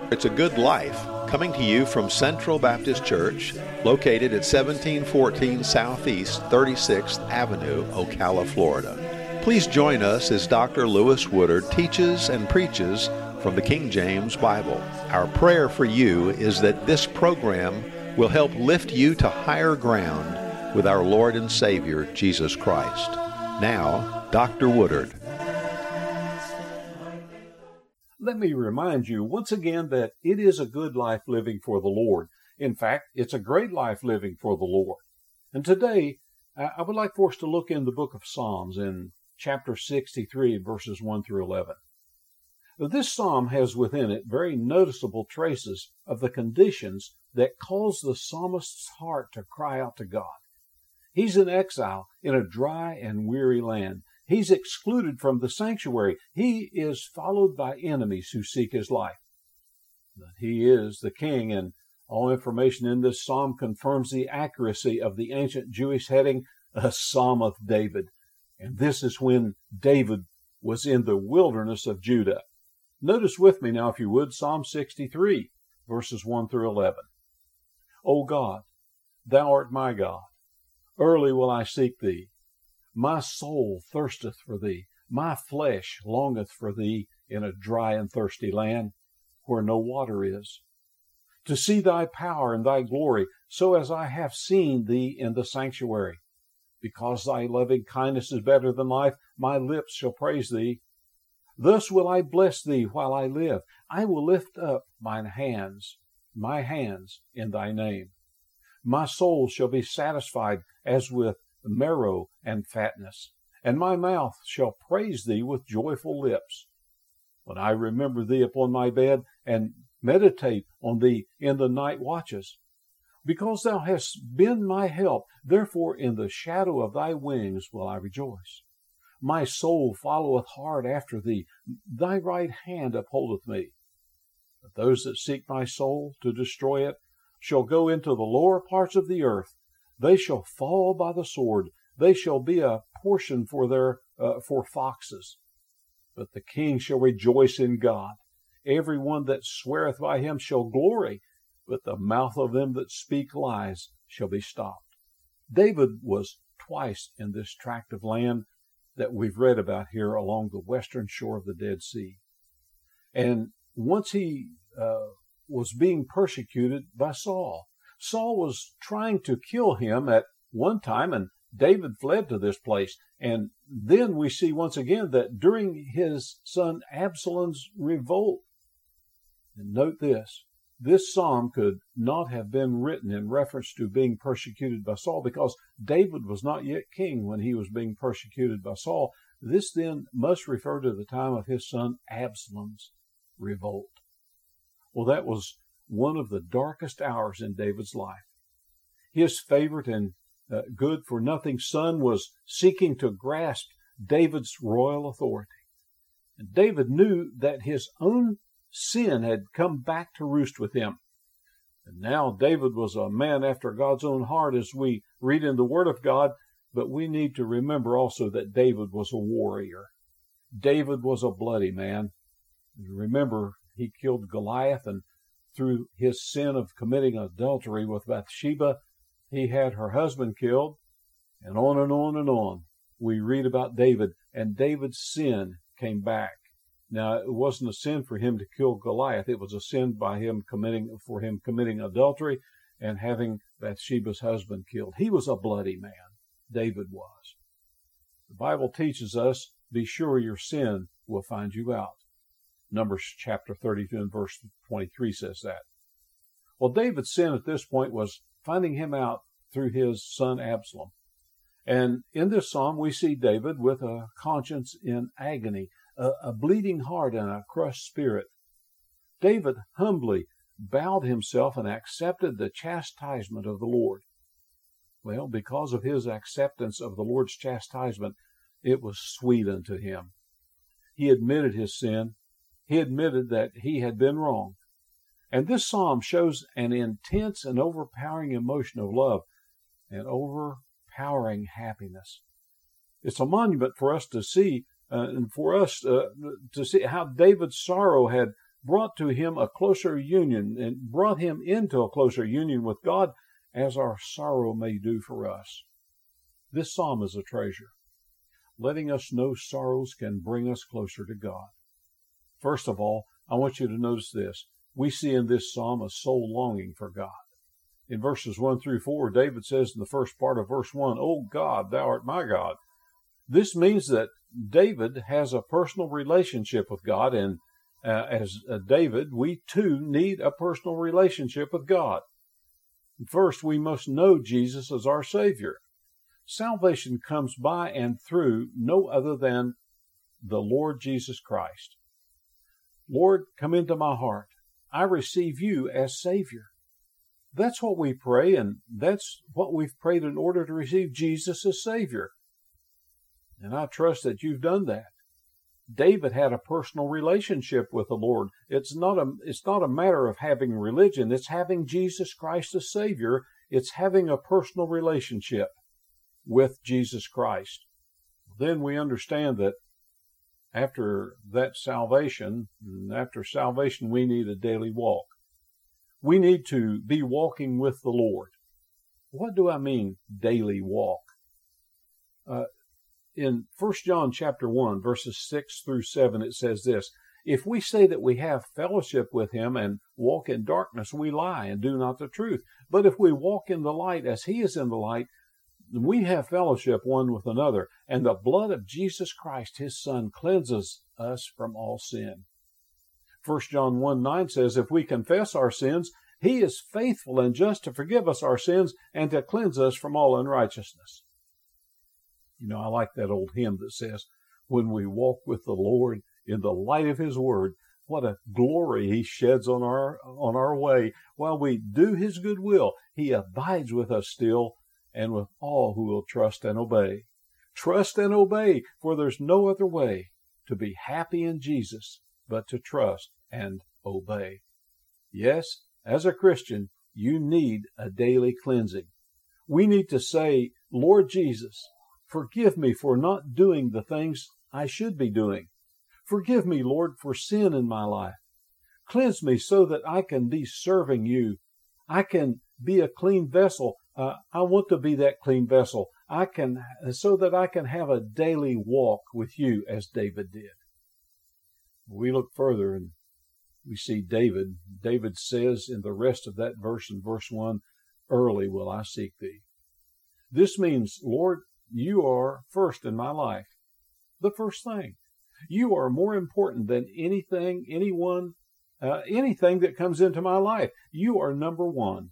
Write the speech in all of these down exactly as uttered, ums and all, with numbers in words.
It's a Good Life, coming to you from Central Baptist Church, located at seventeen fourteen Southeast thirty-sixth Avenue, Ocala, Florida. Please join us as Doctor Lewis Woodard teaches and preaches from the King James Bible. Our prayer for you is that this program will help lift you to higher ground with our Lord and Savior, Jesus Christ. Now, Doctor Woodard. Let me remind you once again that it is a good life living for the Lord. In fact, it's a great life living for the Lord. And today, I would like for us to look in the book of Psalms in chapter sixty-three, verses one through eleven. This psalm has within it very noticeable traces of the conditions that cause the psalmist's heart to cry out to God. He's in exile in a dry and weary land. He's excluded from the sanctuary. He is followed by enemies who seek his life. But he is the king, and all information in this psalm confirms the accuracy of the ancient Jewish heading, a Psalm of David. And this is when David was in the wilderness of Judah. Notice with me now, if you would, Psalm sixty-three, verses one through eleven. O God, thou art my God. Early will I seek thee. My soul thirsteth for thee. My flesh longeth for thee in a dry and thirsty land where no water is, to see thy power and thy glory, so as I have seen thee in the sanctuary. Because thy loving kindness is better than life, my lips shall praise thee. Thus will I bless thee while I live. I will lift up mine hands, my hands in thy name. My soul shall be satisfied as with marrow and fatness, and my mouth shall praise thee with joyful lips. When I remember thee upon my bed, and meditate on thee in the night watches. Because thou hast been my help, therefore in the shadow of thy wings will I rejoice. My soul followeth hard after thee, thy right hand upholdeth me. But those that seek my soul to destroy it shall go into the lower parts of the earth. They shall fall by the sword. They shall be a portion for their uh, for foxes. But the king shall rejoice in God. Every one that sweareth by him shall glory, but the mouth of them that speak lies shall be stopped. David was twice in this tract of land that we've read about here along the western shore of the Dead Sea. And once he uh, was being persecuted by Saul. Saul was trying to kill him at one time, and David fled to this place. And then we see once again that during his son Absalom's revolt, and note this, this psalm could not have been written in reference to being persecuted by Saul, because David was not yet king when he was being persecuted by Saul. This then must refer to the time of his son Absalom's revolt. Well, that was one of the darkest hours in David's life. His favorite and uh, good-for-nothing son was seeking to grasp David's royal authority. And David knew that his own sin had come back to roost with him. And now David was a man after God's own heart, as we read in the Word of God, but we need to remember also that David was a warrior. David was a bloody man. Remember, he killed Goliath, and through his sin of committing adultery with Bathsheba, he had her husband killed, and on and on and on. We read about David, and David's sin came back. Now, it wasn't a sin for him to kill Goliath. It was a sin by him committing, for him committing adultery and having Bathsheba's husband killed. He was a bloody man. David was. The Bible teaches us, be sure your sin will find you out. Numbers chapter thirty-two and verse twenty-three says that. Well, David's sin at this point was finding him out through his son Absalom. And in this psalm, we see David with a conscience in agony, a, a bleeding heart and a crushed spirit. David humbly bowed himself and accepted the chastisement of the Lord. Well, because of his acceptance of the Lord's chastisement, it was sweet unto him. He admitted his sin. He admitted that he had been wrong. And this psalm shows an intense and overpowering emotion of love and overpowering happiness. It's a monument for us to see, uh, and for us uh, to see how David's sorrow had brought to him a closer union and brought him into a closer union with God, as our sorrow may do for us. This psalm is a treasure, letting us know sorrows can bring us closer to God. First of all, I want you to notice this. We see in this psalm a soul longing for God. In verses one through four, David says in the first part of verse one, "O God, thou art my God." This means that David has a personal relationship with God, and uh, as uh, David, we too need a personal relationship with God. First, we must know Jesus as our Savior. Salvation comes by and through no other than the Lord Jesus Christ. Lord, come into my heart. I receive you as Savior. That's what we pray, and that's what we've prayed in order to receive Jesus as Savior. And I trust that you've done that. David had a personal relationship with the Lord. It's not a, it's not a matter of having religion. It's having Jesus Christ as Savior. It's having a personal relationship with Jesus Christ. Then we understand that after that salvation, after salvation, we need a daily walk. We need to be walking with the Lord. What do I mean, daily walk? Uh, in First John chapter one, verses six through seven, it says this, "If we say that we have fellowship with him and walk in darkness, we lie and do not the truth. But if we walk in the light as he is in the light, we have fellowship one with another, and the blood of Jesus Christ, his Son, cleanses us from all sin." First John one nine says, "If we confess our sins, he is faithful and just to forgive us our sins and to cleanse us from all unrighteousness." You know, I like that old hymn that says, "When we walk with the Lord in the light of his word, what a glory he sheds on our, on our way. While we do his good will, he abides with us still, and with all who will trust and obey." Trust and obey, for there's no other way to be happy in Jesus but to trust and obey. Yes, as a Christian, you need a daily cleansing. We need to say, "Lord Jesus, forgive me for not doing the things I should be doing. Forgive me, Lord, for sin in my life. Cleanse me so that I can be serving you. I can be a clean vessel. Uh, I want to be that clean vessel. I can, so that I can have a daily walk with you as David did." We look further and we see David. David says in the rest of that verse, in verse one, "Early will I seek thee." This means, Lord, you are first in my life. The first thing. You are more important than anything, anyone, uh, anything that comes into my life. You are number one.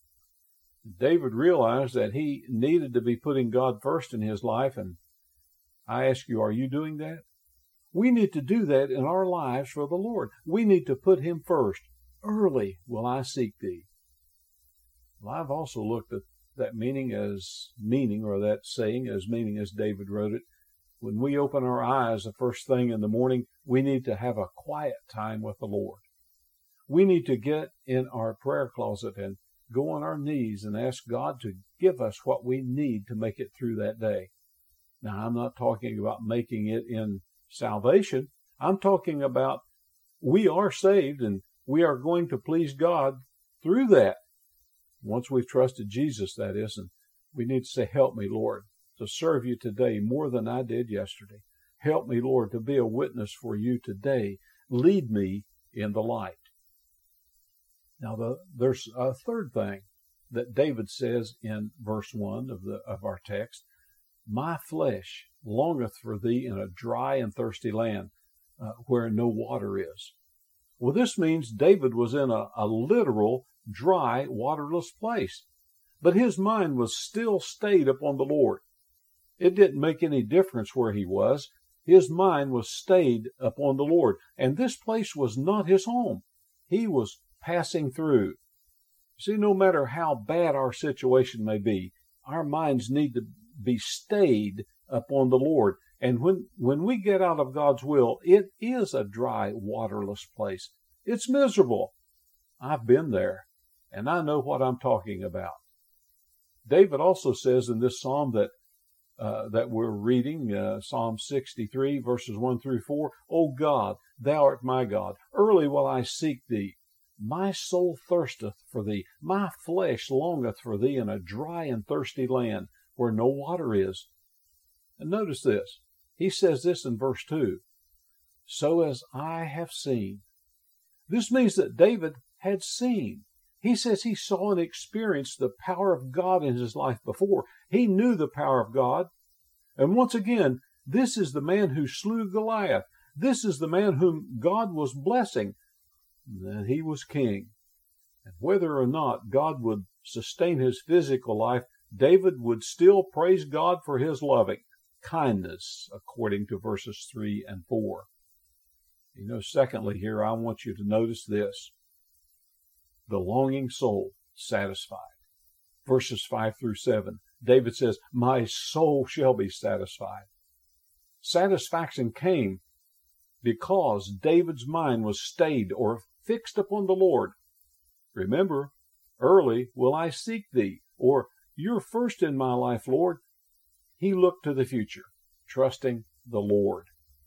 David realized that he needed to be putting God first in his life, and I ask you, are you doing that? We need to do that in our lives for the Lord. We need to put him first. Early will I seek thee. Well, I've also looked at that meaning as meaning, or that saying as meaning as David wrote it. When we open our eyes the first thing in the morning, we need to have a quiet time with the Lord. We need to get in our prayer closet and go on our knees and ask God to give us what we need to make it through that day. Now, I'm not talking about making it in salvation. I'm talking about we are saved and we are going to please God through that. Once we've trusted Jesus, that is, and we need to say, "Help me, Lord, to serve you today more than I did yesterday. Help me, Lord, to be a witness for you today. Lead me in the light." Now, the, there's a third thing that David says in verse one of the of our text. "My flesh longeth for thee in a dry and thirsty land, uh, where no water is." Well, this means David was in a, a literal, dry, waterless place. But his mind was still stayed upon the Lord. It didn't make any difference where he was. His mind was stayed upon the Lord. And this place was not his home. He was passing through. See, no matter how bad our situation may be, our minds need to be stayed upon the Lord. And when, when we get out of God's will, it is a dry, waterless place. It's miserable. I've been there, and I know what I'm talking about. David also says in this psalm that uh, that we're reading, uh, Psalm sixty-three, verses one through four. O God, thou art my God. Early will I seek thee. My soul thirsteth for thee. My flesh longeth for thee in a dry and thirsty land where no water is. And notice this. He says this in verse two. So as I have seen. This means that David had seen. He says he saw and experienced the power of God in his life before. He knew the power of God. And once again, this is the man who slew Goliath. This is the man whom God was blessing. That he was king. And whether or not God would sustain his physical life, David would still praise God for his loving kindness, according to verses three and four. You know, secondly here, I want you to notice this. The longing soul satisfied. Verses five through seven. David says, my soul shall be satisfied. Satisfaction came because David's mind was stayed or fixed upon the Lord. Remember, early will I seek thee, or you're first in my life, Lord. He looked to the future, trusting the Lord.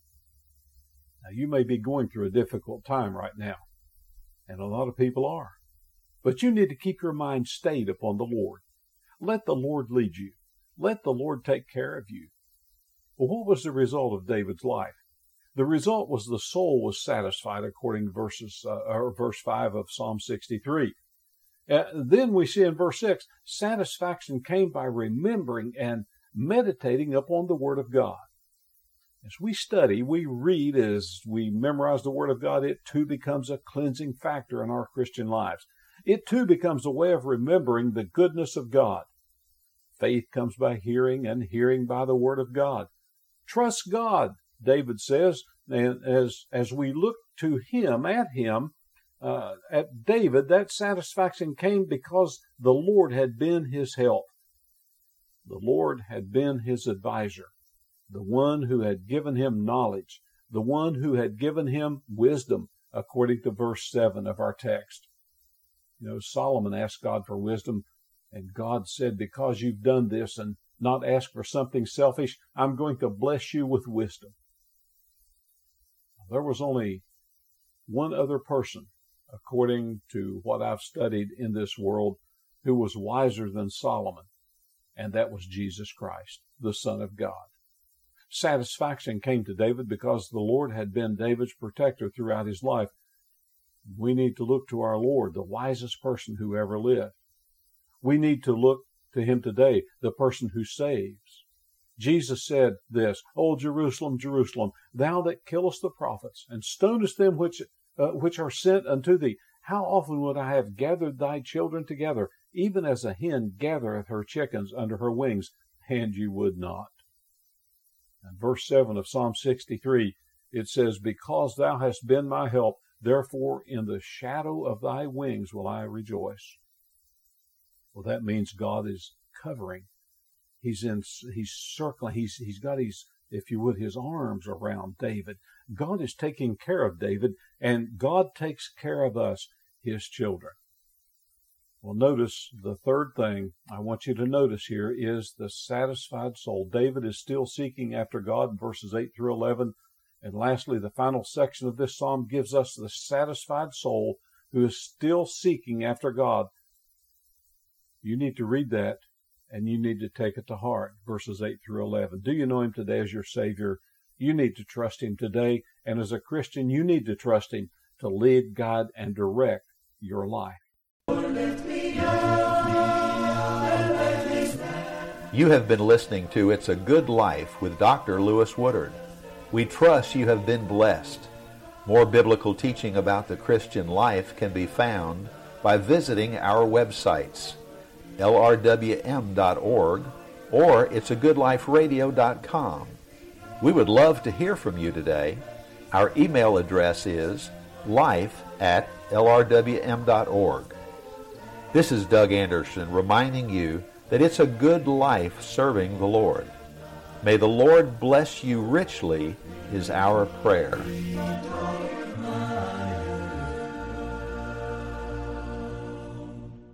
Now, you may be going through a difficult time right now, and a lot of people are. But you need to keep your mind stayed upon the Lord. Let the Lord lead you. Let the Lord take care of you. Well, what was the result of David's life? The result was the soul was satisfied, according to verses, uh, or verse five of Psalm sixty-three. Uh, then we see in verse six, satisfaction came by remembering and meditating upon the Word of God. As we study, we read, as we memorize the Word of God, it too becomes a cleansing factor in our Christian lives. It too becomes a way of remembering the goodness of God. Faith comes by hearing, and hearing by the Word of God. Trust God, David says, and as, as we look to Him, at Him, uh, at David, that satisfaction came because the Lord had been his help. The Lord had been his advisor, the one who had given him knowledge, the one who had given him wisdom, according to verse seven of our text. You know, Solomon asked God for wisdom, and God said, because you've done this and not asked for something selfish, I'm going to bless you with wisdom. There was only one other person, according to what I've studied in this world, who was wiser than Solomon, and that was Jesus Christ, the Son of God. Satisfaction came to David because the Lord had been David's protector throughout his life. We need to look to our Lord, the wisest person who ever lived. We need to look to Him today, the person who saves. Jesus said this, O Jerusalem, Jerusalem, thou that killest the prophets, and stonest them which, uh, which are sent unto thee, how often would I have gathered thy children together, even as a hen gathereth her chickens under her wings, and you would not. And verse seven of Psalm sixty-three, it says, because thou hast been my help, therefore in the shadow of thy wings will I rejoice. Well, that means God is covering. He's in, he's circling, he's, he's got his, if you would, his arms around David. God is taking care of David, and God takes care of us, his children. Well, notice the third thing I want you to notice here is the satisfied soul. David is still seeking after God in verses eight through eleven. And lastly, the final section of this psalm gives us the satisfied soul who is still seeking after God. You need to read that, and you need to take it to heart, verses eight through eleven. Do you know Him today as your Savior? You need to trust Him today. And as a Christian, you need to trust Him to lead, guide, and direct your life. You have been listening to It's a Good Life with Doctor Lewis Woodard. We trust you have been blessed. More biblical teaching about the Christian life can be found by visiting our websites, L R W M dot org or it's a good life radio dot com. We would love to hear from you today. Our email address is life at L R W M dot org. This is Doug Anderson reminding you that it's a good life serving the Lord. May the Lord bless you richly is our prayer.